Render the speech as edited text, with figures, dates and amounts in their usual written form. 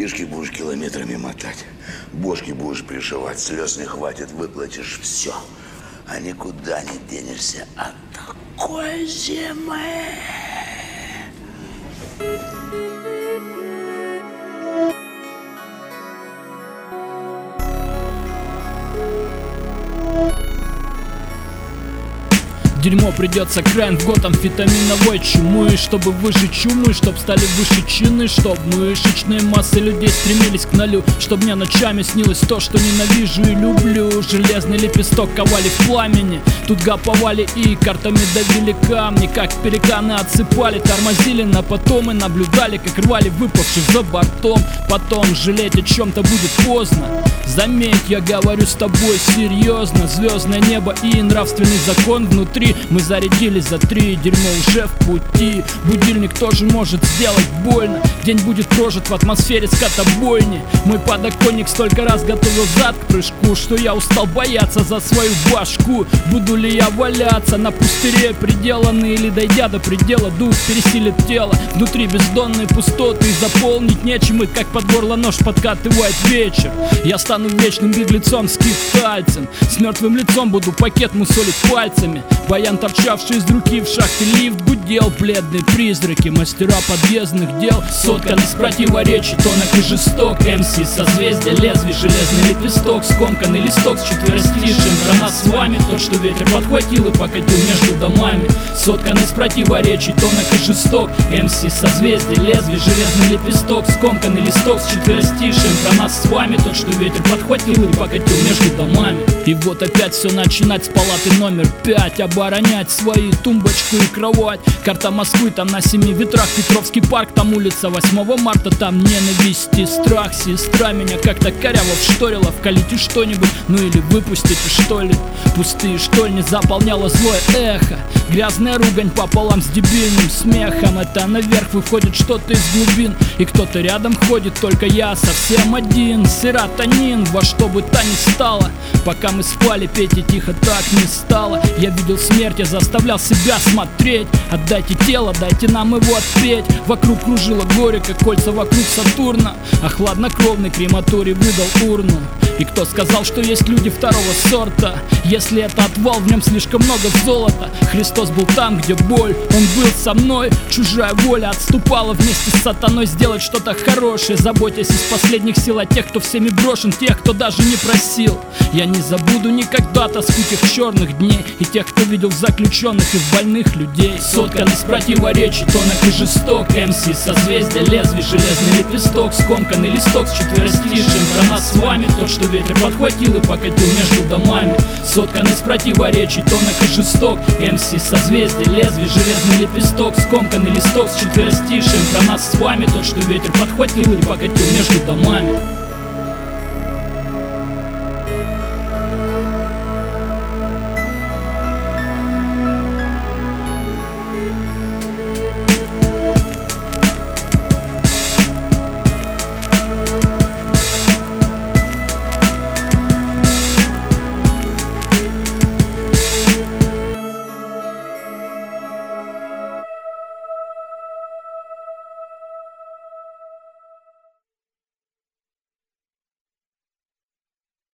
Фишки будешь километрами мотать, бошки будешь пришивать, слез не хватит, выплатишь все. А никуда не денешься от такой зимы. Дерьмо придется краем в год амфетаминовой чумы. Чтобы выжить чумы, чтоб стали выше чины, чтоб мышечные массы людей стремились к нолю, чтоб мне ночами снилось то, что ненавижу и люблю. Железный лепесток ковали в пламени, тут гоповали и картами давили камни, как пеликаны отсыпали, тормозили на потом и наблюдали, как рвали выпавших за бортом. Потом жалеть о чем-то будет поздно. Заметь, я говорю с тобой серьезно. Звездное небо и нравственный закон внутри. Мы зарядились за 3, дерьмо уже в пути. Будильник тоже может сделать больно. День будет прожит в атмосфере скотобойни. Мой подоконник столько раз готовил зад к прыжку, что я устал бояться за свою башку. Буду ли я валяться на пустыре приделанный, или дойдя до предела дух пересилит тело. Внутри бездонные пустоты, и заполнить нечем, и как под горло нож подкатывает вечер. Я стану вечным беглецом, скитальцем. С мертвым лицом буду пакет мусолить пальцами. Баян, торчавший из руки в шахте, лифт гудел. Бледные призраки, мастера подъездных дел. Соткан из противоречий, тонок и жесток. МС созвездия лезвий, железный лепесток. Скомканный листок с четверостишием. Про нас с вами тот, что ветер подхватил и покатил между домами. Соткан из противоречий, тонок и жесток. МС созвездия лезвий, железный лепесток. Скомканный листок с четверостишием. Про нас с вами тот, что ветер подхватил и покатил между домами. И вот опять все начинать с палаты номер 5. Оборонять свои тумбочку и кровать. Карта Москвы, там на 7 ветрах. Петровский парк, там улица 8 марта. Там ненависть и страх. Сестра меня как-то коряво вшторила. Вкалите что-нибудь, ну или выпустите что ли. Пустые штольни заполняло злое эхо. Грязная ругань пополам с дебильным смехом. Это наверх выходит что-то из глубин. И кто-то рядом ходит, только я совсем один. Серотонин, во что бы то ни стало. Пока мы спали, Пете тихо так не стало. Я видел смерть, я заставлял себя смотреть. Отдайте тело, дайте нам его отпеть. Вокруг кружило горе, как кольца вокруг Сатурна. А хладнокровный крематорий выдал урну. И кто сказал, что есть люди второго сорта? Если это отвал, в нем слишком много золота. Христос был там, где боль, он был со мной. Чужая воля отступала вместе с сатаной сделать что-то хорошее, заботясь из последних сил о тех, кто всеми брошен, тех, кто даже не просил. Я не забуду никогда тоску тех черных дней и тех, кто видел заключенных и в больных людей. Соткан из противоречий, тонок и жесток. МС созвездия лезвий, железный лепесток. Скомканный листок с четверостишием. Про нас с вами тот, что ветер подхватил и покатил между домами. Соткан из противоречий, тонок и жесток. МС созвездия лезвий, железный лепесток. Скомканный листок с четверостишием. Про нас с вами тот, что ветер подхватил и покатил между домами.